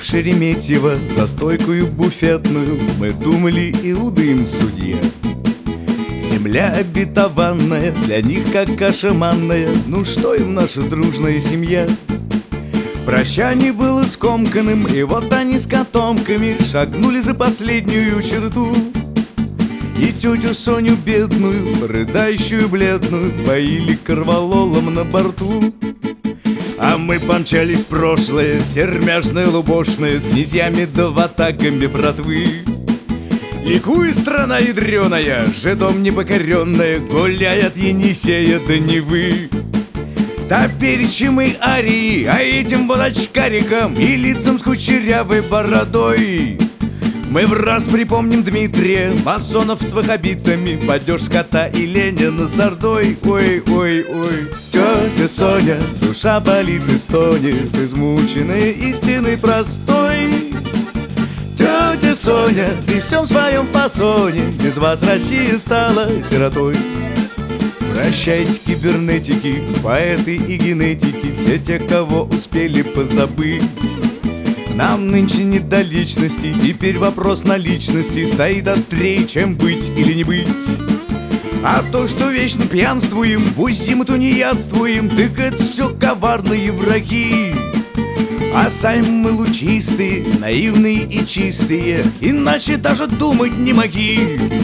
Шереметьево за стойкою буфетную мы думали Иуды им судья. Земля обетованная, для них как каша манная, ну что им наша дружная семья? Прощание было скомканным, и вот они с котомками шагнули за последнюю черту. И тетю Соню бедную, рыдающую бледную, поили корвалолом на борту. А мы помчались в прошлое, сермяжное лубошное, с князьями да ватагами братвы. Ликуй, страна ядреная, жидом непокоренная, гуляй от Енисея до Невы. Топеречи мы арии, а этим вот очкарикам и лицам с кучерявой бородой мы в раз припомним Дмитрия, масонов с ваххабитами, падеж скота и Ленина с ордой. Ой, ой, ой, тетя Соня, душа болит и стонет, измученная истиной простой. Тетя Соня, при всем своем фасоне, без вас Россия стала сиротой. Прощайте, кибернетики, поэты и генетики, все те, кого успели позабыть. Нам нынче не до личности, теперь вопрос наличности стоит острее, чем быть или не быть. А то, что вечно пьянствуем, бузим и тунеядствуем, так это все коварные враги. А сами мы лучистые, наивные и чистые, иначе даже думать не моги.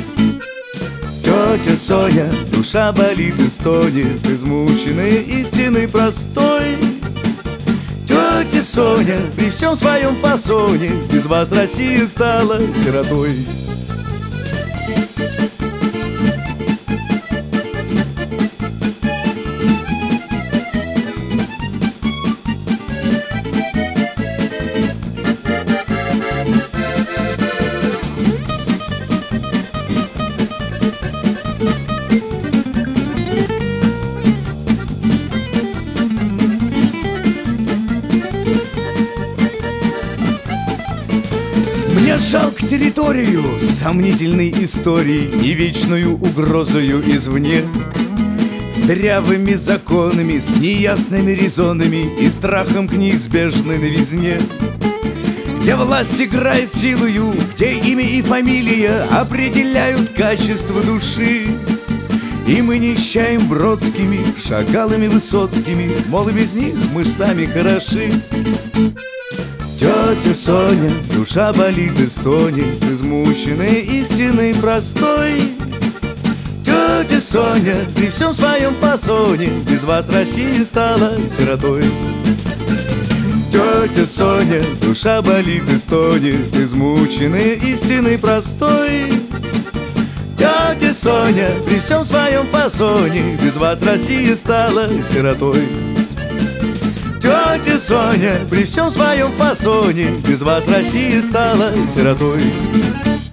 Тетя Соня, душа болит и стонет, измученная истиной простой. Тетя Соня, при всем своем фасоне, без вас Россия стала сиротой. Мне жалко территорию с сомнительной историей и вечную угрозою извне, с дрявыми законами, с неясными резонами и страхом к неизбежной новизне, где власть играет силою, где имя и фамилия определяют качество души. И мы нищаем Бродскими, Шагалами, Высоцкими, мол, и без них мы ж сами хороши. Тетя Соня, душа болит и стонет, измученная истиной простой. Тетя Соня, при всем своем фасоне, без вас Россия стала сиротой. Тетя Соня, душа болит и стонет, измученная истиной простой. Тетя Соня, при всем своем фасоне, без вас Россия стала сиротой. Тетя Соня, при всем своем фасоне, без вас Россия стала сиротой.